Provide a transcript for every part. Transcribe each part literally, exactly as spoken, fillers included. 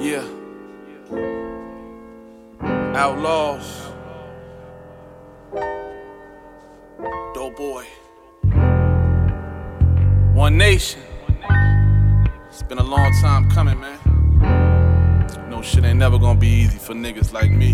Yeah. Outlaws. Dope boy. One nation. It's been a long time coming, man. No shit ain't never gonna be easy for niggas like me.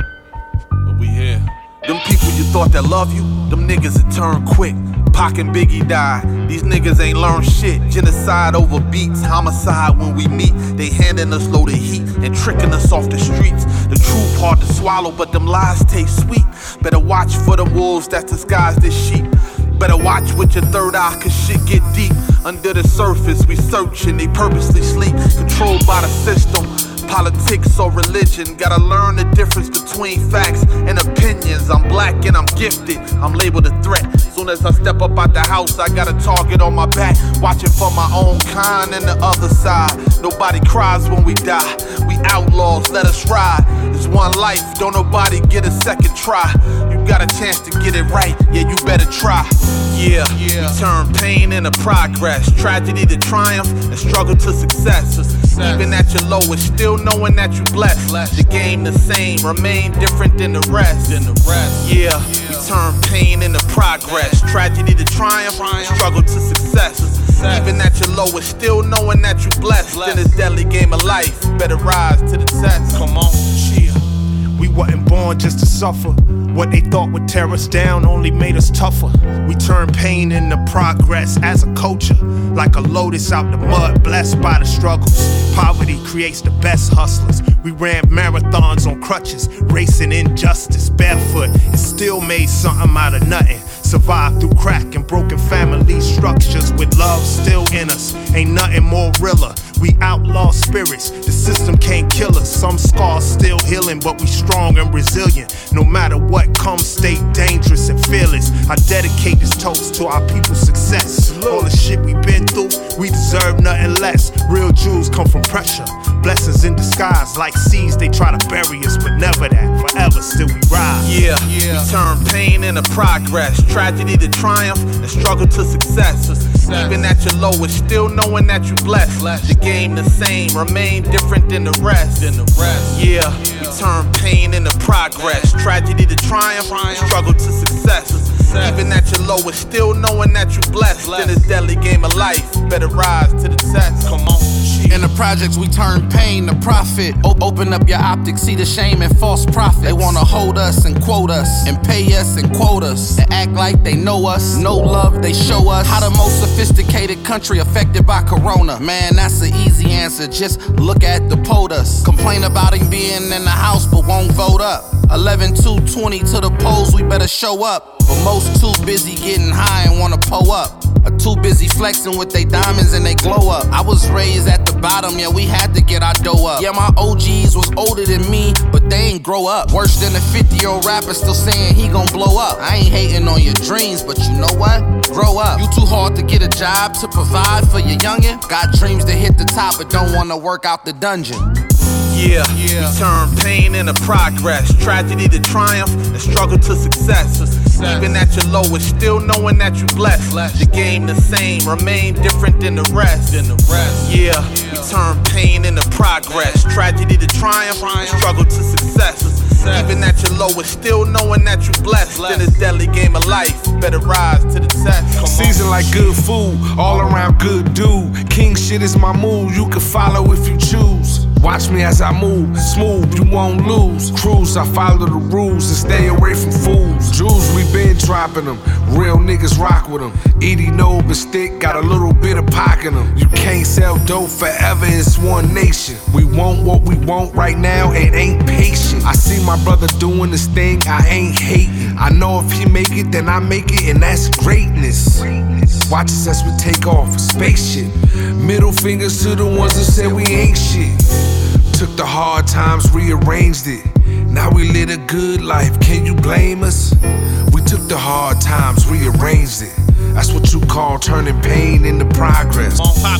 But we here. Them people you thought that love you, them niggas that turn quick. Pac and Biggie died, these niggas ain't learned shit. Genocide over beats, homicide when we meet. They handing us loaded heat and tricking us off the streets. The truth hard to swallow, but them lies taste sweet. Better watch for the wolves that disguise this sheep. Better watch with your third eye, cause shit get deep. Under the surface, we search and they purposely sleep. Controlled by the system, politics or religion. Gotta learn the difference between facts and opinions. I'm black and I'm gifted, I'm labeled a threat. Soon as I step up out the house, I got a target on my back. Watching for my own kind and the other side. Nobody cries when we die, we outlaws, let us ride. It's one life, don't nobody get a second try. You got a chance to get it right, yeah, you better try. Yeah, yeah. We turn pain into progress, tragedy to triumph, and struggle to success. To success. Even at your lowest, still knowing that you blessed. Bless. The game the same, remain different than the rest. Than the rest. Yeah, yeah. We turn pain into progress, tragedy to triumph, triumph. Struggle to success. To success. Even at your lowest, still knowing that you blessed. Bless. In this deadly game of life, better rise to the test. Come on, cheer. We wasn't born just to suffer. What they thought would tear us down only made us tougher. We turn pain into progress as a culture. Like a lotus out the mud, blessed by the struggles. Poverty creates the best hustlers. We ran marathons on crutches, racing injustice barefoot, and still made something out of nothing. Survived through crack and broken family structures. With love still in us, ain't nothing more realer. We outlaw spirits, the system can't kill us. Some scars still healing, but we strong and resilient. No matter what comes, stay dangerous and fearless. I dedicate this toast to our people's success. All the shit we been through, we deserve nothing less. Real jewels come from pressure, blessings in disguise. Like seeds, they try to bury us, but never that. Forever, still we rise. Yeah, yeah. We turn pain into progress, tragedy to triumph, and struggle to success. To success. Even at your lowest, still knowing that you blessed. Bless. The game the same, remain different than the rest. Than the rest. Yeah, yeah. We turn pain into progress, tragedy to triumph, triumph. Struggle to success. To success. Even at your lowest, still knowing that you blessed. Bless. In this deadly game of life, better rise to the test. Come on. In the projects we turn pain to profit. O- open up your optics, see the shame and false profits. They wanna hold us and quote us, and pay us and quote us, and act like they know us. No love, they show us how the most sophisticated country affected by corona. Man, that's the easy answer, just look at the POTUS. Complain about him being in the house but won't vote up. eleven two twenty to the polls, we better show up. But most too busy getting high and wanna pull up. Are too busy flexing with they diamonds and they glow up. I was raised at the bottom, yeah, we had to get our dough up. Yeah, my O Gs was older than me, but they ain't grow up. Worse than a fifty-year-old rapper still saying he gon' blow up. I ain't hating on your dreams, but you know what? Grow up. You too hard to get a job to provide for your youngin'. Got dreams to hit the top, but don't wanna work out the dungeon. Yeah, yeah. We turn pain into progress, tragedy to triumph, and struggle to success. To success. Even at your lowest, still knowing that you blessed. Bless. The game the same, remain different than the rest. Than the rest. Yeah, yeah. We turn pain into progress, tragedy to triumph, triumph. Struggle to success. To success. Even at your lowest, still knowing that you blessed. Bless. In this deadly game of life, better rise to the test. Come Season on. like good food, all around good dude. King shit is my move, you can follow if you choose. Watch me as I move, smooth, you won't lose. Cruise, I follow the rules and stay away from fools. Jewels, we been dropping them, real niggas rock with them. Edie know but stick, got a little bit of pock in them. You can't sell dope forever, it's one nation. We want what we want right now and ain't patient. I see my brother doing this thing, I ain't hating. I know if he make it, then I make it, and that's greatness. Watch us as we take off a spaceship. Middle fingers to the ones that said we ain't shit. Took the hard times, rearranged it. Now we live a good life, can you blame us? We took the hard times, rearranged it. That's what you call turning pain into progress. On pop shit.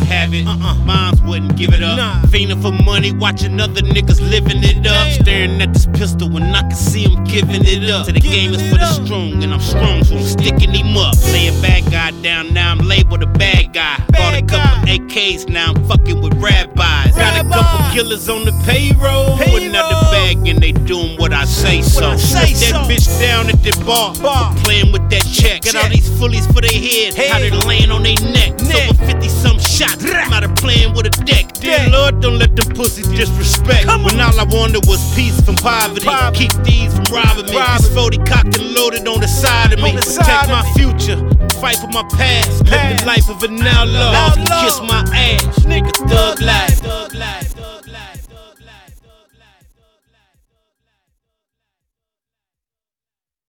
have it. Uh-uh. Moms wouldn't give it up. Nah. Fiending for money, watching other niggas living it up. Damn. Staring at this pistol when I can see him giving it up. So the Give game is for the strong, and I'm strong, so I'm sticking him up. Lay a bad guy down, now I'm labeled a bad guy. Bad Bought a couple guy. A Ks, now I'm fucking with rabbis. Got a couple killers on the payroll. payroll. Putting out the bag and they doing what I say so. I say that so. Bitch down at the bar, bar. Playing with that check. Got check. All these fullies for their head, head. How they laying on their neck. neck. Over fifty some shots, I'm out of playing with a deck. Dear Lord, don't let them pussies disrespect. When all I wanted was peace from poverty. poverty. Keep these from robbing me. This forty cocked and loaded on the side of me. Protect my future, fight for my past. Live the life of an outlaw. Kiss my ass, nigga, thug life.